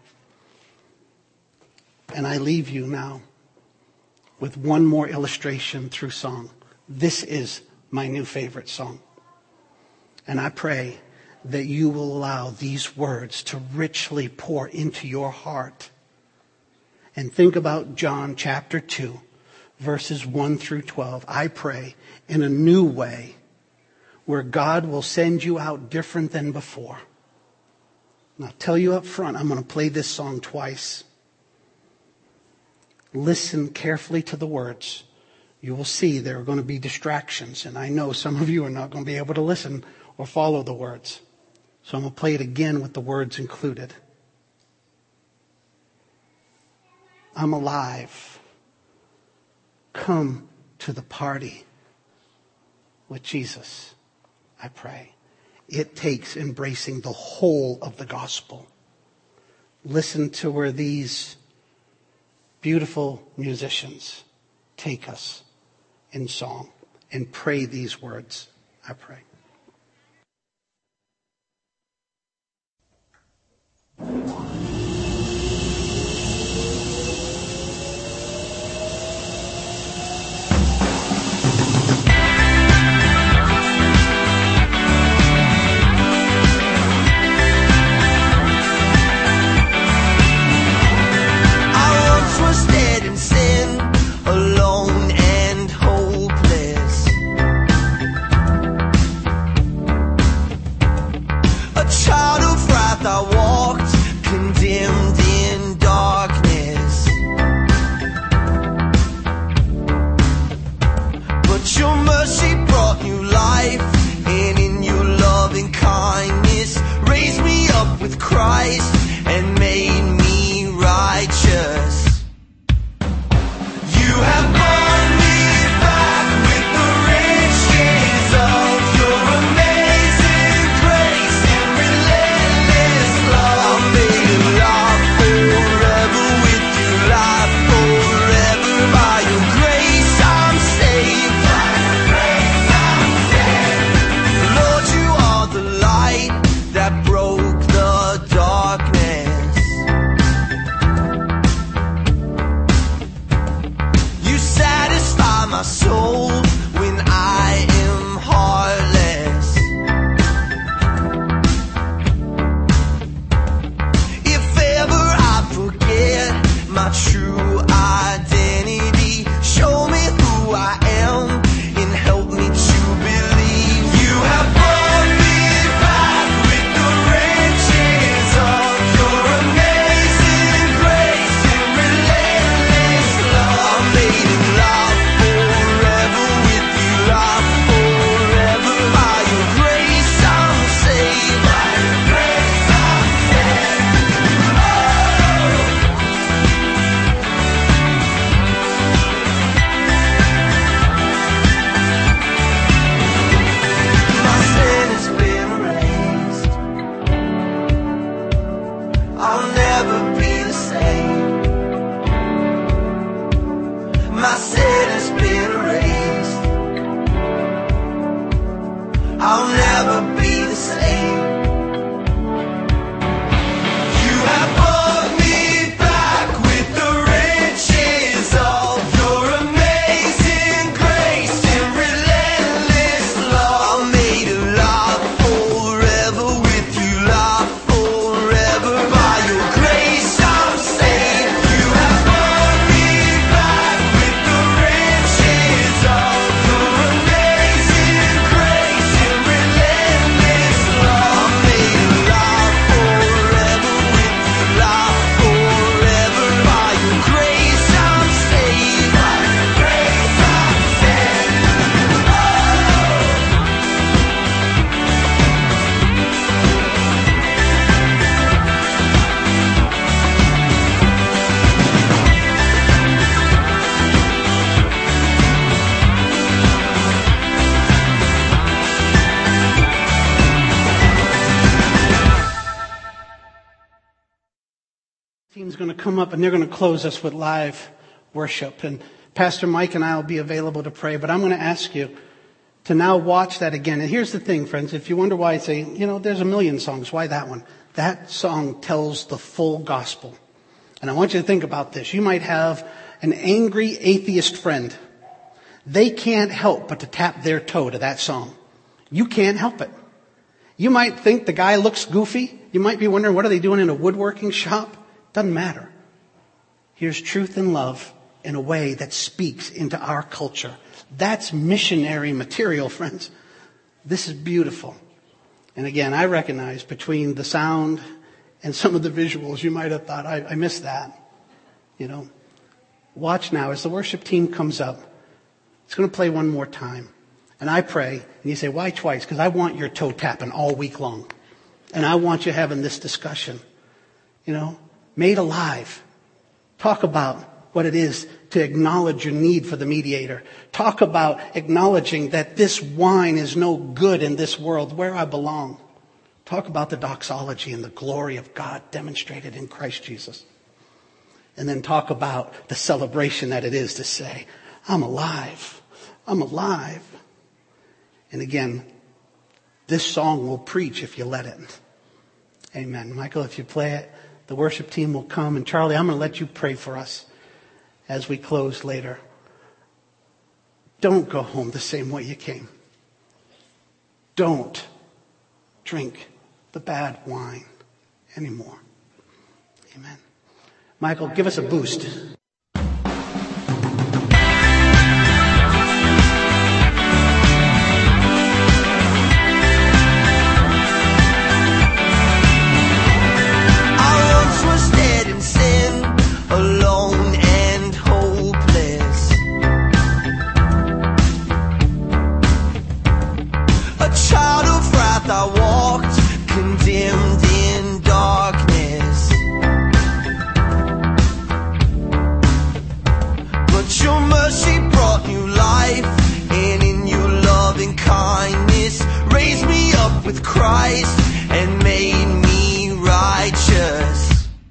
And I leave you now with one more illustration through song. This is my new favorite song. And I pray that you will allow these words to richly pour into your heart. And think about John chapter 2, verses 1 through 12. I pray in a new way where God will send you out different than before. And I'll tell you up front, I'm going to play this song twice. Listen carefully to the words. You will see there are going to be distractions, and I know some of you are not going to be able to listen or follow the words. So I'm going to play it again with the words included. I'm alive. Come to the party with Jesus, I pray. It takes embracing the whole of the gospel. Listen to where these beautiful musicians take us in song and pray these words, I pray. Team's going to come up and they're going to close us with live worship. And Pastor Mike and I will be available to pray. But I'm going to ask you, to now watch that again. And here's the thing, friends. If you wonder why I say, there's a million songs, why that one? That song tells the full gospel. And I want you to think about this. You might have an angry atheist friend. They can't help but to tap their toe to that song. You can't help it. You might think the guy looks goofy. You might be wondering, what are they doing in a woodworking shop? Doesn't matter. Here's truth and love in a way that speaks into our culture. That's missionary material, friends. This is beautiful. And again, I recognize between the sound and some of the visuals, you might have thought, I missed that. Watch now as the worship team comes up. It's going to play one more time. And I pray, and you say, why twice? Because I want your toe tapping all week long. And I want you having this discussion. Made alive. Talk about what it is to acknowledge your need for the mediator. Talk about acknowledging that this wine is no good in this world where I belong. Talk about the doxology and the glory of God demonstrated in Christ Jesus. And then talk about the celebration that it is to say, I'm alive. I'm alive. And again, this song will preach if you let it. Amen. Michael, if you play it, the worship team will come. And Charlie, I'm going to let you pray for us as we close later. Don't go home the same way you came. Don't drink the bad wine anymore. Amen. Michael, give us a boost. Alone and hopeless, a child of wrath, I walked condemned in darkness, but your mercy brought new life, and in your loving kindness raised me up with Christ and made me righteous.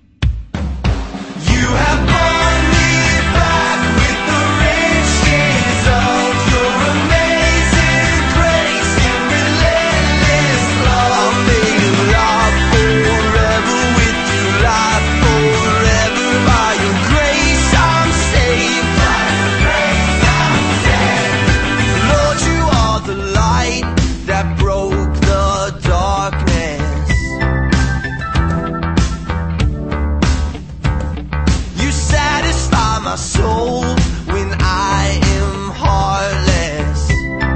You have brought me back with the riches of your amazing grace and relentless love. I'm made alive forever with you, life forever. By your grace I'm saved. By your grace I'm saved. Lord, you are the light that broke the darkness. My soul when I am heartless.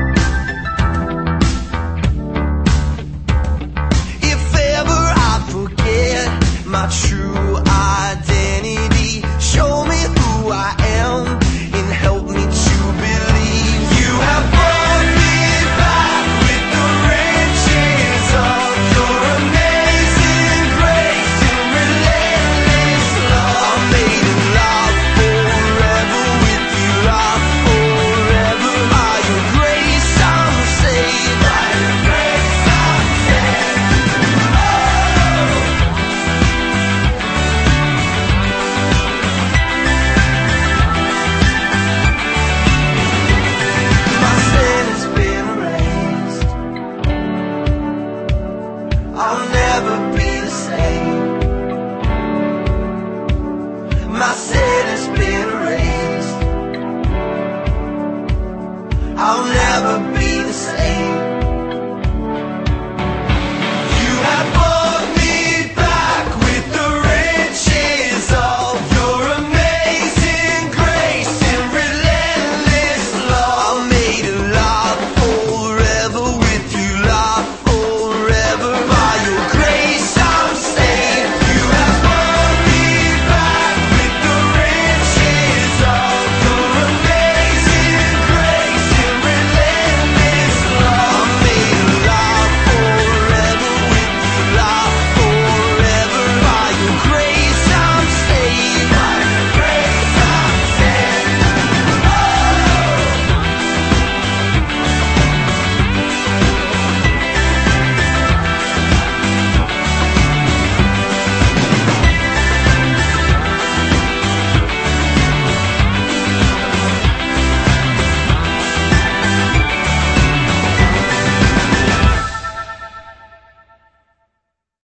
If ever I forget my true identity, show me who I am and help me to believe. You have brought me back with the riches of your amazing grace and relentless love. I'm made alive. My sin has been erased. I'll never be